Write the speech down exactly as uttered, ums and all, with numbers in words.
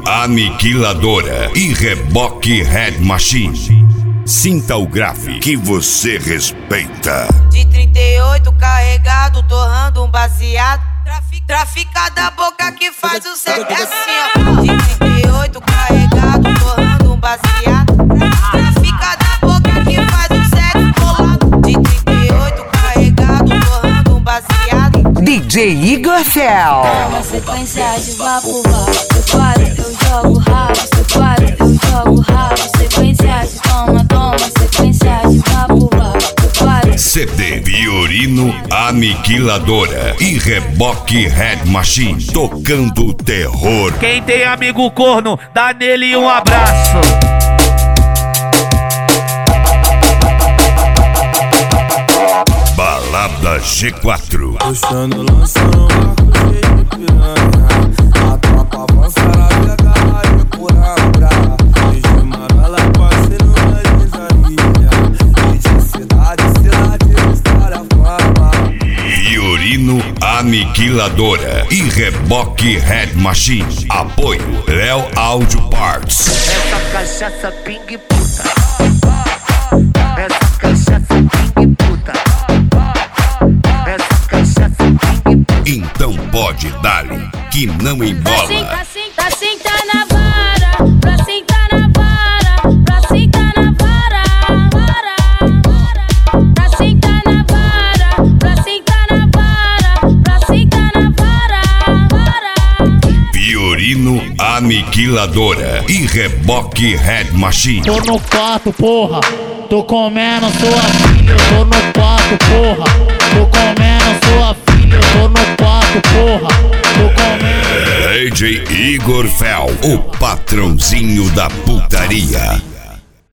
Aniquiladora e Reboque Head Machine. Sinta o grave que você respeita. De trinta e oito carregado, torrando um baseado. Trafic, trafica da boca que faz o certo é assim, ó. De trinta e oito carregado, torrando um baseado. Trafica da boca que faz o certo colado. De trinta e oito carregado, torrando um baseado. D J Igor Fel. É uma sequência de vapo, vapo. Para, eu jogo rabo. Para, eu jogo rabo. Sequência de toma, toma. Sequência de vapo, vapo. Para. C D Fiorino Aniquiladora e Reboque Head Machine. Tocando terror. Quem tem amigo corno, dá nele um abraço. Balada G quatro. Puxando, lançando um arco cheio de piranha. A tropa avança na pegada e por abra. Desde Manuela, parceiro na risaria. E de cidade, cidade, história, fama. Fiorino Aniquiladora e Reboque Head Machine. Apoio Léo Audio Parts. Essa cachaça ping puta. Essa cachaça ping puta. Essa cachaça ping puta. Então pode dar-lhe que não Pra embola. sentar, pra sentar na vara. Pra sentar na vara. Pra sentar na vara. Vara. Pra sentar na vara. Pra sentar na vara. Pra sentar na vara. Vara. Fiorino Aniquiladora e Reboque Head Machine. Tô no quarto, porra, tô comendo sua filha. Tô no quarto, porra, tô comendo sua filha. Tô no quarto, porra, tô comendo. D J Igor Fel, o patrãozinho da putaria.